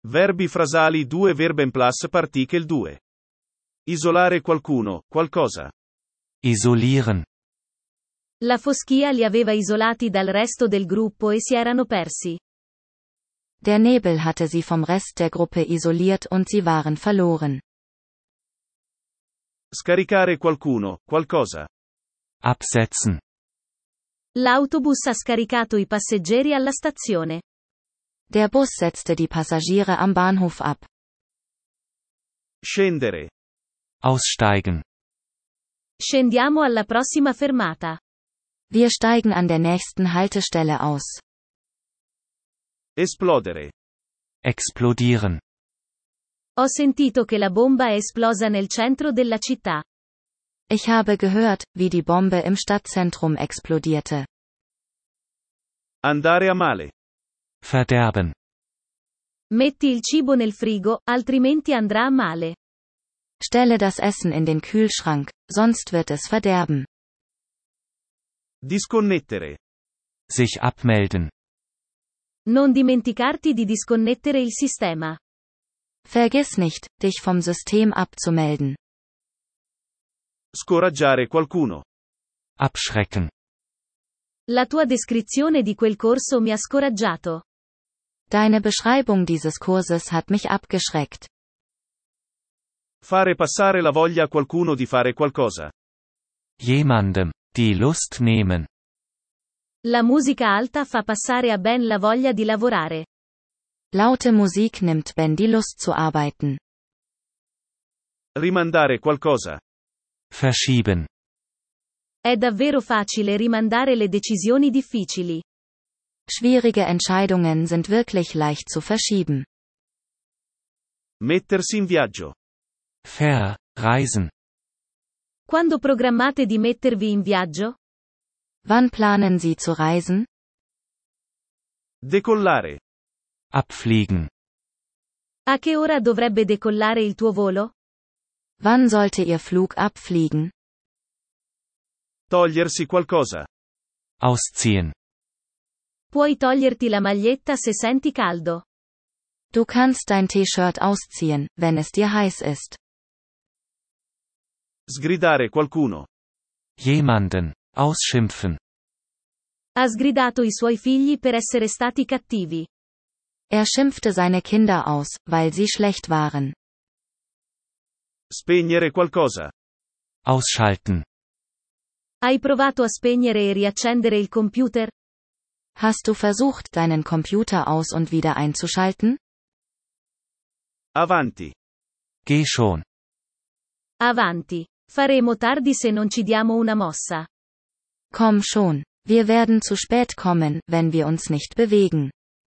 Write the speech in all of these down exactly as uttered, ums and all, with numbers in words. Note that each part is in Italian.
Verbi frasali due Verben plus Partikel due. Isolare qualcuno, qualcosa. Isolieren. La foschia li aveva isolati dal resto del gruppo e si erano persi. Der Nebel hatte sie vom Rest der Gruppe isoliert und sie waren verloren. Scaricare qualcuno, qualcosa. Absetzen. L'autobus ha scaricato i passeggeri alla stazione. Der Bus setzte die Passagiere am Bahnhof ab. Scendere. Aussteigen. Scendiamo alla prossima fermata. Wir steigen an der nächsten Haltestelle aus. Esplodere. Explodieren. Ho sentito che la bomba è esplosa nel centro della città. Ich habe gehört, wie die Bombe im Stadtzentrum explodierte. Andare a male. Verderben. Metti il cibo nel frigo, altrimenti andrà a male. Stelle das Essen in den Kühlschrank, sonst wird es verderben. Disconnettere. Sich abmelden. Non dimenticarti di disconnettere il sistema. Vergiss nicht, dich vom System abzumelden. Scoraggiare qualcuno. Abschrecken. La tua descrizione di quel corso mi ha scoraggiato. Deine Beschreibung dieses Kurses hat mich abgeschreckt. Fare passare la voglia a qualcuno di fare qualcosa. Jemandem die Lust nehmen. La musica alta fa passare a Ben la voglia di lavorare. Laute Musik nimmt Ben die Lust zu arbeiten. Rimandare qualcosa. Verschieben. È davvero facile rimandare le decisioni difficili. Schwierige Entscheidungen sind wirklich leicht zu verschieben. Mettersi in viaggio. Verreisen. Quando programmate di mettervi in viaggio? Wann planen Sie zu reisen? Decollare. Abfliegen. A che ora dovrebbe decollare il tuo volo? Wann sollte Ihr Flug abfliegen? Togliersi qualcosa. Ausziehen. Puoi toglierti la maglietta se senti caldo. Du kannst dein T-Shirt ausziehen, wenn es dir heiß ist. Sgridare qualcuno. Jemanden ausschimpfen. Ha sgridato i suoi figli per essere stati cattivi. Er schimpfte seine Kinder aus, weil sie schlecht waren. Spegnere qualcosa. Ausschalten. Hai provato a spegnere e riaccendere il computer? Hast du versucht, deinen Computer aus und wieder einzuschalten? Avanti. Geh schon. Avanti. Faremo tardi se non ci diamo una mossa. Komm schon. Wir werden zu spät kommen, wenn wir uns nicht bewegen.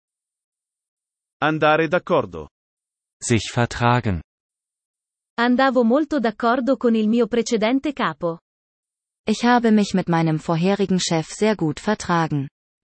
Andare d'accordo. Sich vertragen. Andavo molto d'accordo con il mio precedente capo. Ich habe mich mit meinem vorherigen Chef sehr gut vertragen.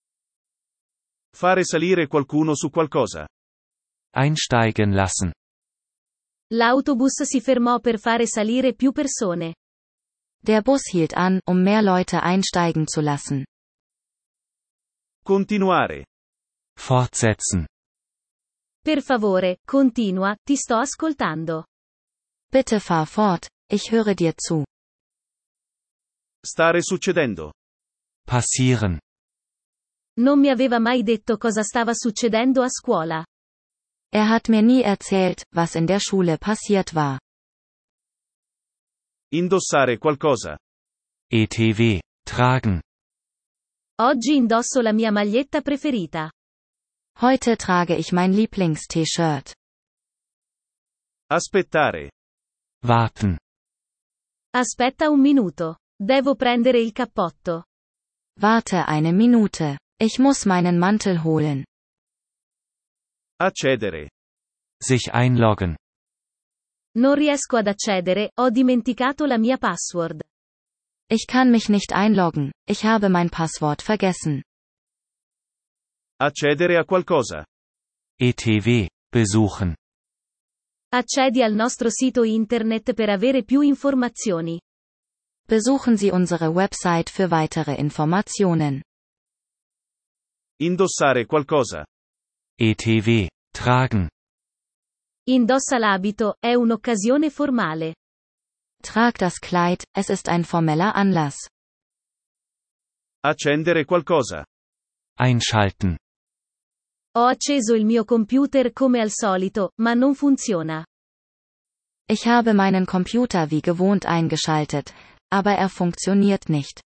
Fare salire qualcuno su qualcosa. Einsteigen lassen. L'autobus si fermò per fare salire più persone. Der Bus hielt an, um mehr Leute einsteigen zu lassen. Continuare. Fortsetzen. Per favore, continua, ti sto ascoltando. Bitte fahr fort, ich höre dir zu. Stare succedendo. Passieren. Non mi aveva mai detto cosa stava succedendo a scuola. Er hat mir nie erzählt, was in der Schule passiert war. Indossare qualcosa. E T W. Tragen. Oggi indosso la mia maglietta preferita. Heute trage ich mein Lieblings-T-Shirt. Aspettare. Warten. Aspetta un minuto. Devo prendere il cappotto. Warte eine Minute. Ich muss meinen Mantel holen. Accedere. Sich einloggen. Non riesco ad accedere, ho dimenticato la mia password. Ich kann mich nicht einloggen, ich habe mein Passwort vergessen. Accedere a qualcosa. E T W. Besuchen. Accedi al nostro sito internet per avere più informazioni. Besuchen Sie unsere Website für weitere Informationen. Indossare qualcosa. E T W. Tragen. Indossa l'abito, è un'occasione formale. Trag das Kleid, es ist ein formeller Anlass. Accendere qualcosa. Einschalten. Ho acceso il mio computer come al solito, ma non funziona. Ich habe meinen Computer wie gewohnt eingeschaltet, aber er funktioniert nicht.